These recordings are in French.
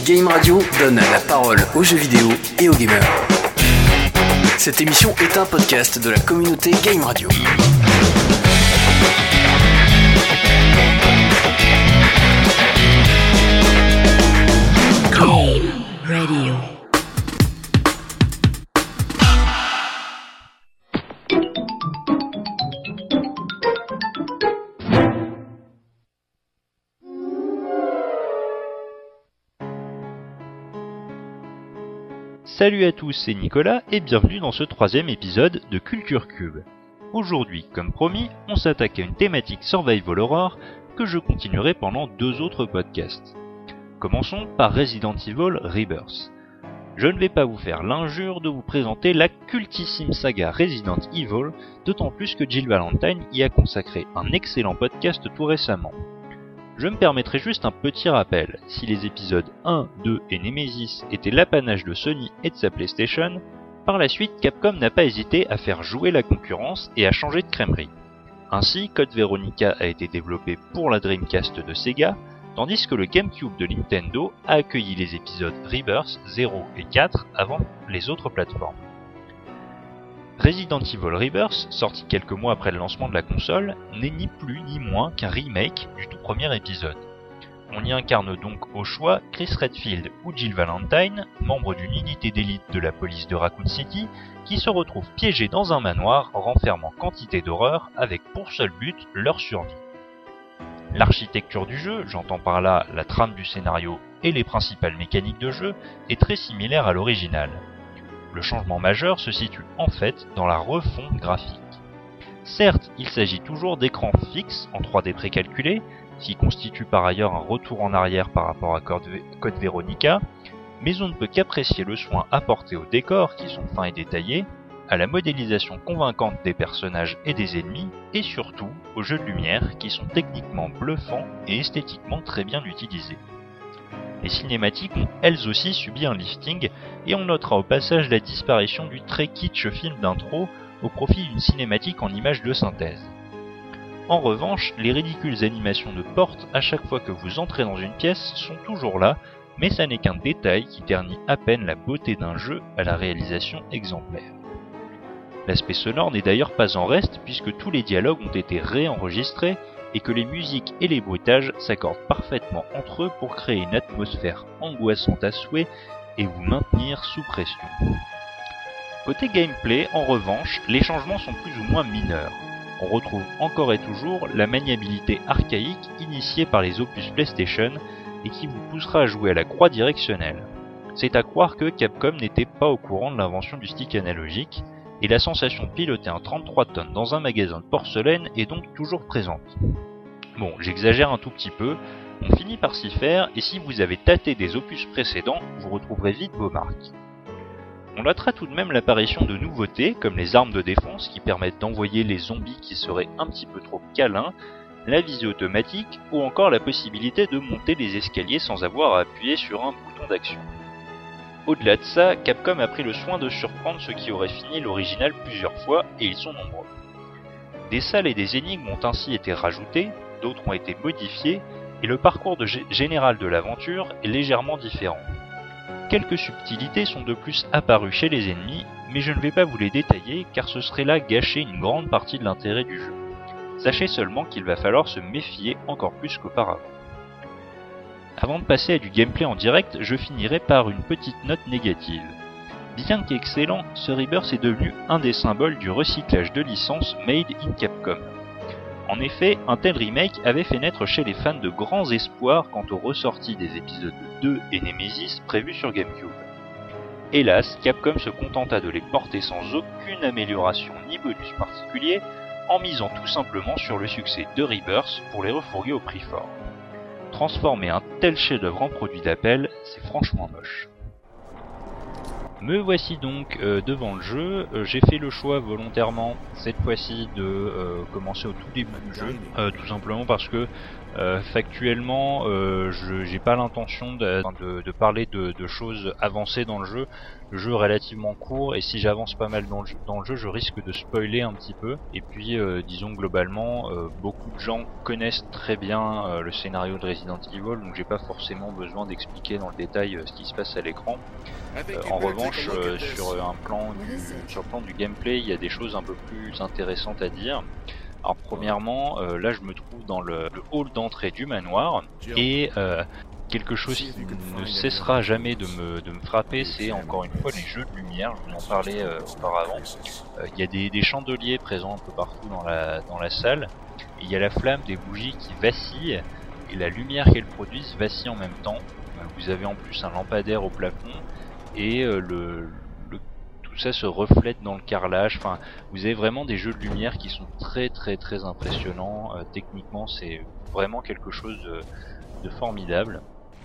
Game Radio donne la parole aux jeux vidéo et aux gamers. Cette émission est un podcast de la communauté Game Radio. Game Radio. Salut à tous, c'est Nicolas et bienvenue dans ce troisième épisode de Culture Cube. Aujourd'hui, comme promis, on s'attaque à une thématique Survival Horror que je continuerai pendant 2 autres podcasts. Commençons par Resident Evil Rebirth. Je ne vais pas vous faire l'injure de vous présenter la cultissime saga Resident Evil, d'autant plus que Jill Valentine y a consacré un excellent podcast tout récemment. Je me permettrai juste un petit rappel, si les épisodes 1, 2 et Nemesis étaient l'apanage de Sony et de sa PlayStation, par la suite Capcom n'a pas hésité à faire jouer la concurrence et à changer de crèmerie. Ainsi, Code Veronica a été développé pour la Dreamcast de Sega, tandis que le GameCube de Nintendo a accueilli les épisodes Rebirth 0 et 4 avant les autres plateformes. Resident Evil Rebirth, sorti quelques mois après le lancement de la console, n'est ni plus ni moins qu'un remake du tout premier épisode. On y incarne donc au choix Chris Redfield ou Jill Valentine, membres d'une unité d'élite de la police de Raccoon City, qui se retrouvent piégés dans un manoir renfermant quantité d'horreurs avec pour seul but leur survie. L'architecture du jeu, j'entends par là la trame du scénario et les principales mécaniques de jeu, est très similaire à l'original. Le changement majeur se situe en fait dans la refonte graphique. Certes, il s'agit toujours d'écrans fixes en 3D précalculés, qui constituent par ailleurs un retour en arrière par rapport à Code Veronica, mais on ne peut qu'apprécier le soin apporté aux décors qui sont fins et détaillés, à la modélisation convaincante des personnages et des ennemis, et surtout aux jeux de lumière qui sont techniquement bluffants et esthétiquement très bien utilisés. Les cinématiques ont elles aussi subi un lifting, et on notera au passage la disparition du très kitsch film d'intro au profit d'une cinématique en images de synthèse. En revanche, les ridicules animations de porte à chaque fois que vous entrez dans une pièce sont toujours là, mais ça n'est qu'un détail qui ternit à peine la beauté d'un jeu à la réalisation exemplaire. L'aspect sonore n'est d'ailleurs pas en reste puisque tous les dialogues ont été réenregistrés et que les musiques et les bruitages s'accordent parfaitement entre eux pour créer une atmosphère angoissante à souhait et vous maintenir sous pression. Côté gameplay, en revanche, les changements sont plus ou moins mineurs. On retrouve encore et toujours la maniabilité archaïque initiée par les opus PlayStation et qui vous poussera à jouer à la croix directionnelle. C'est à croire que Capcom n'était pas au courant de l'invention du stick analogique, et la sensation de piloter un 33 tonnes dans un magasin de porcelaine est donc toujours présente. Bon, j'exagère un tout petit peu, on finit par s'y faire, et si vous avez tâté des opus précédents, vous retrouverez vite vos marques. On notera tout de même l'apparition de nouveautés, comme les armes de défense qui permettent d'envoyer les zombies qui seraient un petit peu trop câlins, la visée automatique, ou encore la possibilité de monter des escaliers sans avoir à appuyer sur un bouton d'action. Au-delà de ça, Capcom a pris le soin de surprendre ceux qui auraient fini l'original plusieurs fois, et ils sont nombreux. Des salles et des énigmes ont ainsi été rajoutées, d'autres ont été modifiées, et le parcours général de l'aventure est légèrement différent. Quelques subtilités sont de plus apparues chez les ennemis, mais je ne vais pas vous les détailler car ce serait là gâcher une grande partie de l'intérêt du jeu. Sachez seulement qu'il va falloir se méfier encore plus qu'auparavant. Avant de passer à du gameplay en direct, je finirai par une petite note négative. Bien qu'excellent, ce Rebirth est devenu un des symboles du recyclage de licences made in Capcom. En effet, un tel remake avait fait naître chez les fans de grands espoirs quant aux ressorties des épisodes 2 et Nemesis prévus sur GameCube. Hélas, Capcom se contenta de les porter sans aucune amélioration ni bonus particulier, en misant tout simplement sur le succès de Rebirth pour les refourguer au prix fort. Transformer un tel chef-d'œuvre en produit d'appel, c'est franchement moche. Me voici donc devant le jeu. J'ai fait le choix volontairement cette fois-ci de commencer au tout début du jeu, tout simplement parce que factuellement j'ai pas l'intention de parler de choses avancées dans le jeu. Le jeu est relativement court et si j'avance pas mal dans le jeu, je risque de spoiler un petit peu. Et puis disons globalement, beaucoup de gens connaissent très bien le scénario de Resident Evil, donc j'ai pas forcément besoin d'expliquer dans le détail ce qui se passe à l'écran. En revanche, sur le plan du gameplay, il y a des choses un peu plus intéressantes à dire. Alors premièrement, là je me trouve dans le hall d'entrée du manoir et quelque chose qui ne cessera jamais de me frapper, c'est encore une fois les jeux de lumière. Je vous en parlais auparavant. Il y a des chandeliers présents un peu partout dans la salle. Et il y a la flamme des bougies qui vacille et la lumière qu'elles produisent vacille en même temps. Vous avez en plus un lampadaire au plafond et tout ça se reflète dans le carrelage. Enfin, vous avez vraiment des jeux de lumière qui sont très très très impressionnants. Techniquement, c'est vraiment quelque chose de formidable.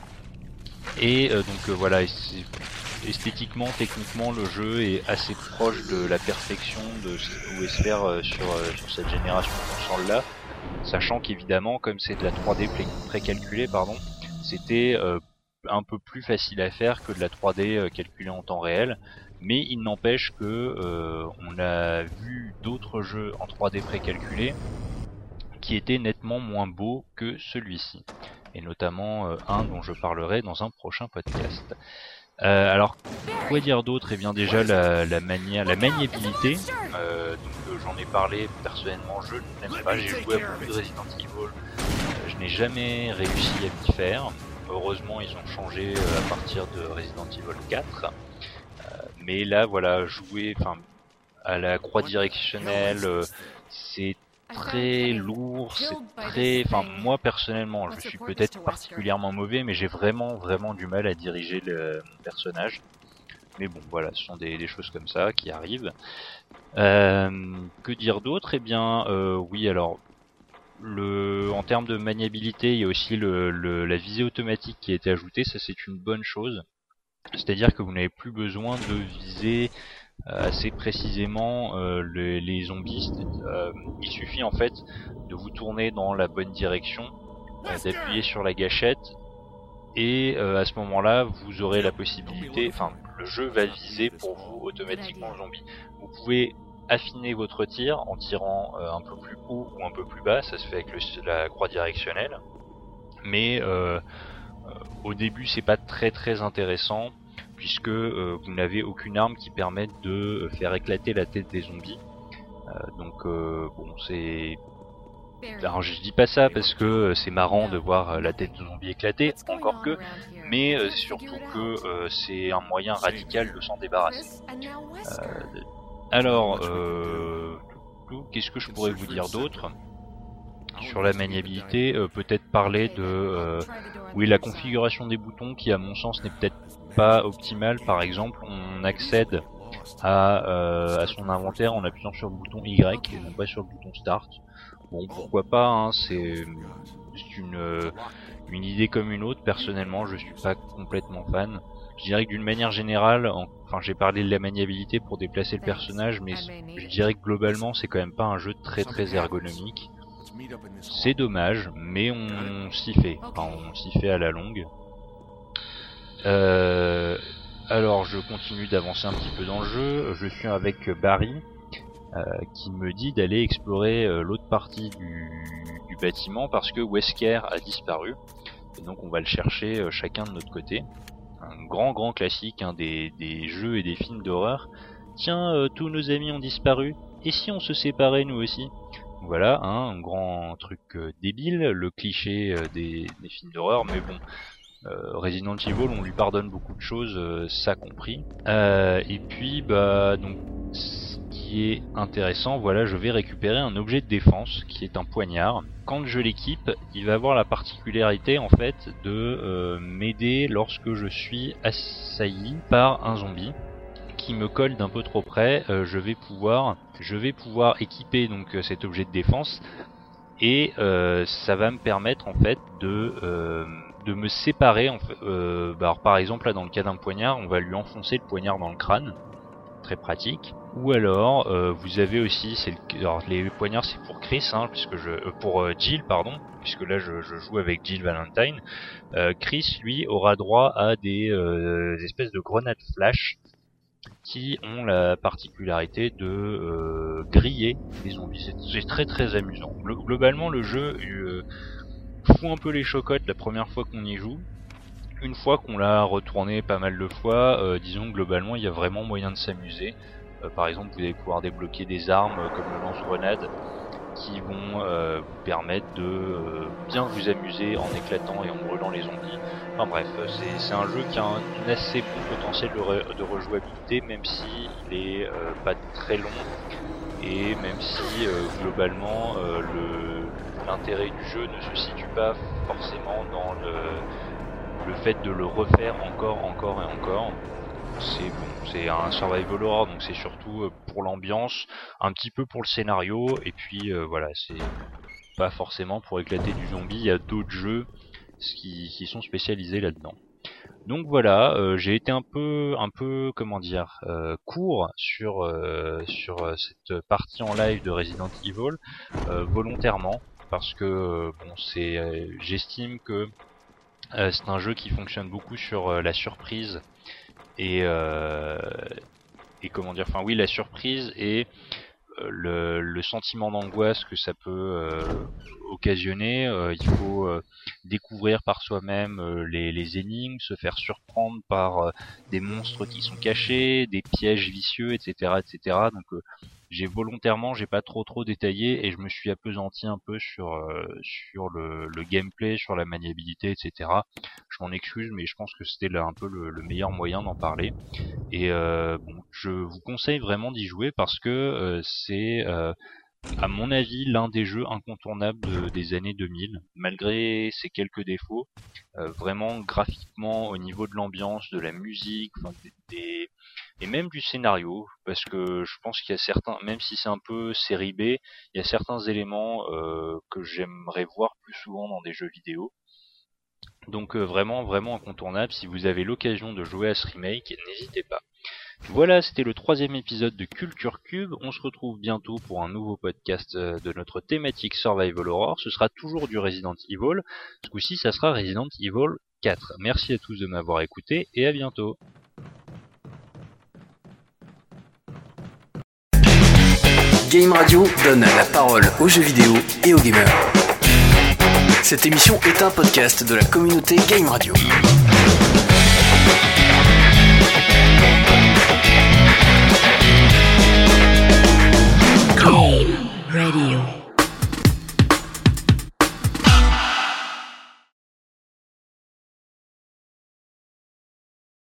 Et voilà, esthétiquement, techniquement, le jeu est assez proche de la perfection de ce qui pouvait se faire sur cette génération de console-là, sachant qu'évidemment, comme c'est de la 3D précalculée, c'était un peu plus facile à faire que de la 3D calculée en temps réel. Mais il n'empêche que on a vu d'autres jeux en 3D précalculés qui étaient nettement moins beaux que celui-ci, et notamment un dont je parlerai dans un prochain podcast. Alors, quoi dire d'autre? Et bien déjà la maniabilité. J'en ai parlé personnellement, je n'aime pas. J'ai joué à beaucoup de Resident Evil, je n'ai jamais réussi à m'y faire. Heureusement, ils ont changé à partir de Resident Evil 4. Mais là, voilà, jouer à la croix directionnelle, c'est très lourd, c'est très... moi personnellement, je suis peut-être particulièrement mauvais, mais j'ai vraiment du mal à diriger mon personnage. Mais bon, voilà, ce sont des choses comme ça qui arrivent. Que dire d'autre? Eh bien, oui, alors... en termes de maniabilité, il y a aussi la visée automatique qui a été ajoutée, ça c'est une bonne chose. C'est-à-dire que vous n'avez plus besoin de viser assez précisément les zombies. Il suffit en fait de vous tourner dans la bonne direction, d'appuyer sur la gâchette et à ce moment-là vous aurez la possibilité, le jeu va viser pour vous automatiquement le zombie. Vous pouvez affiner votre tir en tirant un peu plus haut ou un peu plus bas, ça se fait avec la croix directionnelle, mais au début c'est pas très intéressant puisque vous n'avez aucune arme qui permette de faire éclater la tête des zombies. Bon, c'est... Alors je dis pas ça parce que c'est marrant de voir la tête de zombie éclater, encore que, mais surtout que c'est un moyen radical de s'en débarrasser. Alors, qu'est-ce que je pourrais vous dire d'autre sur la maniabilité? Peut-être parler de oui, la configuration des boutons qui à mon sens n'est peut-être pas optimale. Par exemple, on accède à son inventaire en appuyant sur le bouton Y et non pas sur le bouton Start. Bon, pourquoi pas, hein, c'est une idée comme une autre. Personnellement, je suis pas complètement fan. Je dirais que d'une manière générale, j'ai parlé de la maniabilité pour déplacer le personnage, mais je dirais que globalement c'est quand même pas un jeu très ergonomique. C'est dommage, mais on s'y fait. On s'y fait à la longue. Alors je continue d'avancer un petit peu dans le jeu. Je suis avec Barry qui me dit d'aller explorer l'autre partie du bâtiment parce que Wesker a disparu. Et donc on va le chercher chacun de notre côté. Un grand classique des jeux et des films d'horreur. Tiens, tous nos amis ont disparu. Et si on se séparait nous aussi? Voilà, un grand truc débile, le cliché des films d'horreur, mais bon, Resident Evil, on lui pardonne beaucoup de choses, ça compris. Et puis, donc, ce qui est intéressant, voilà, je vais récupérer un objet de défense, qui est un poignard. Quand je l'équipe, il va avoir la particularité, en fait, de m'aider lorsque je suis assailli par un zombie qui me colle d'un peu trop près. Je vais pouvoir équiper donc cet objet de défense et ça va me permettre en fait de de me séparer. Alors par exemple là dans le cas d'un poignard, on va lui enfoncer le poignard dans le crâne, très pratique. Ou alors vous avez aussi, alors les poignards c'est pour Chris, pour Jill pardon, puisque là je joue avec Jill Valentine. Chris lui aura droit à des espèces de grenades flash qui ont la particularité de griller les zombies. C'est très très amusant. Globalement le jeu fout un peu les chocottes la première fois qu'on y joue. Une fois qu'on l'a retourné pas mal de fois, disons que globalement il y a vraiment moyen de s'amuser. Par exemple vous allez pouvoir débloquer des armes comme le lance-grenade qui vont vous permettre de bien vous amuser en éclatant et en brûlant les zombies. Enfin bref, c'est un jeu qui a un assez bon potentiel de rejouabilité, même si il est pas très long et même si globalement l'intérêt du jeu ne se situe pas forcément dans le fait de le refaire encore et encore. C'est un survival horror, donc c'est surtout pour l'ambiance, un petit peu pour le scénario, et puis voilà, c'est pas forcément pour éclater du zombie. Il y a d'autres jeux qui sont spécialisés là-dedans. Donc voilà, j'ai été un peu comment dire court sur cette partie en live de Resident Evil volontairement, parce que j'estime que c'est un jeu qui fonctionne beaucoup sur la surprise et comment dire, enfin oui, la surprise et le sentiment d'angoisse que ça peut occasionner. Il faut découvrir par soi-même les énigmes, se faire surprendre par des monstres qui sont cachés, des pièges vicieux, etc., etc. Donc j'ai pas trop détaillé et je me suis appesanti un peu sur le gameplay, sur la maniabilité, etc. Je m'en excuse, mais je pense que c'était là un peu le meilleur moyen d'en parler. Et je vous conseille vraiment d'y jouer parce que c'est à mon avis l'un des jeux incontournables des années 2000, malgré ses quelques défauts. Vraiment graphiquement, au niveau de l'ambiance, de la musique, et même du scénario, parce que je pense qu'il y a certains, même si c'est un peu série B, il y a certains éléments que j'aimerais voir plus souvent dans des jeux vidéo. Donc vraiment incontournable. Si vous avez l'occasion de jouer à ce remake, n'hésitez pas. Voilà, c'était le 3e épisode de Culture Cube. On se retrouve bientôt pour un nouveau podcast de notre thématique Survival Horror. Ce sera toujours du Resident Evil. Ce coup-ci, ça sera Resident Evil 4. Merci à tous de m'avoir écouté et à bientôt. Game Radio donne la parole aux jeux vidéo et aux gamers. Cette émission est un podcast de la communauté Game Radio.